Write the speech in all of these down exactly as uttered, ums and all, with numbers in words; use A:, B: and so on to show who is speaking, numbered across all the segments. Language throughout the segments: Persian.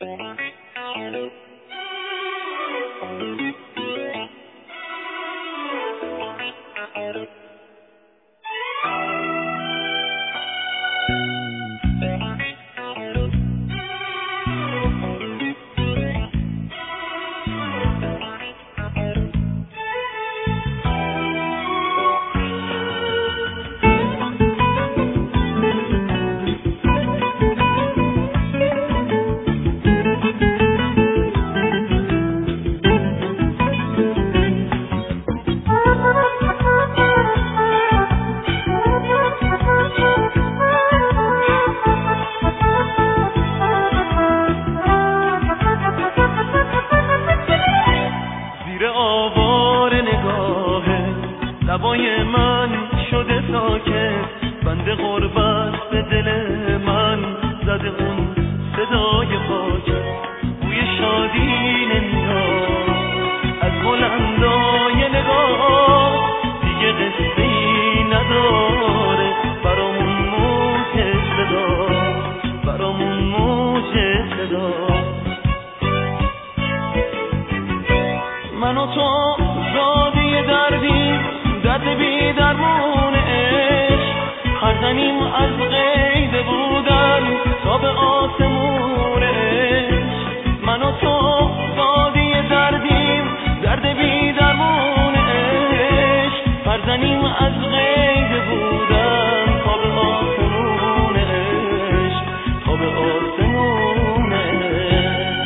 A: لبای من شده ساکت، بند غربت به دل من زده اون صدای پاکت، بوی شادی نمیاد از بلندای نگاه، دیگه قصه ای نداره برامون موج صدا، برامون موج صدا. من و تو زاده دردیم، درد بی درمون عشق، هر زنیم از قید بودن تا به آسمون عشق. من و تو زاده دردیم، درد بی درمون عشق، هر زنیم از قید بودن تا به آسمون عشق، تا به آسمون عشق.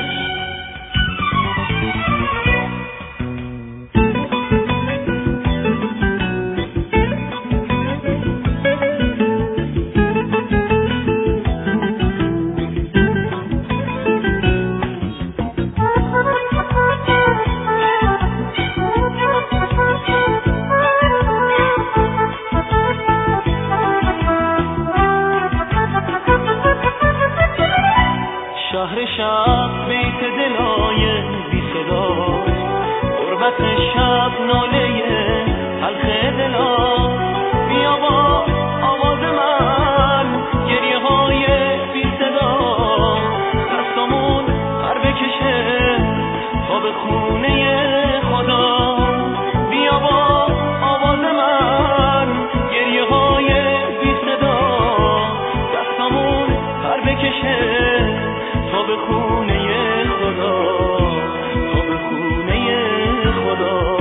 A: شهر شب بیت دلای بی صدا، غربت شب ناله حلق دلا، بیا با آواز من گریه های بی صدا، دستامون هر بکشه تا به خونه خدا. بیا با آواز من گریه های بی صدا، دستامون هر بکشه تا به خونه خدا، تا به خونه خدا.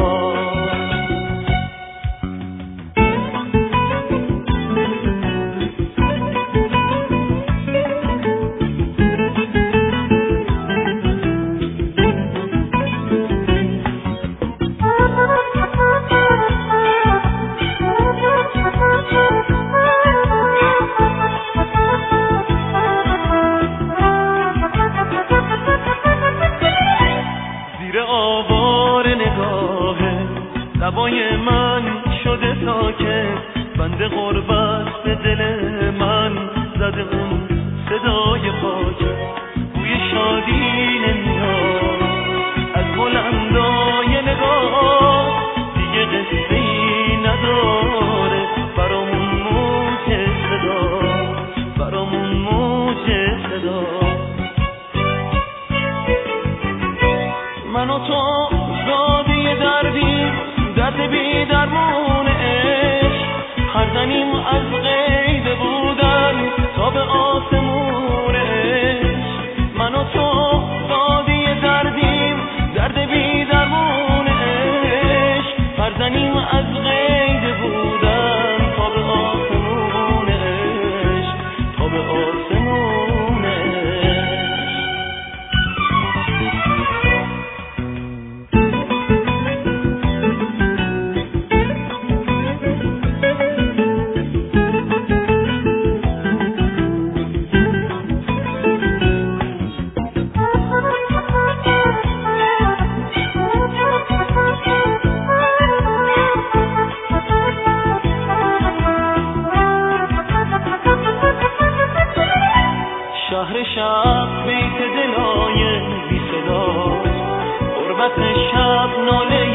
A: آوار نگاهه لبای من شده ساکت، بند غربت به دل من زده اون صدای پاکت، بوی شادی نمیاد از بلندای نگاه، دیگه قصه ای نداره برامون موج صدا، برامون موج صدا. من و تو زاده دردیم، درد بی درمون عشق، هر زنیم از قید بودن تا به آسمون عشق. من و تو زاده دردیم، درد بی درمون عشق، هر زنیم از قید بودن تا به آسمون عشق، تا به آسمون عشق. شهر شب بیت دلای بی صدا، غربت شب ناله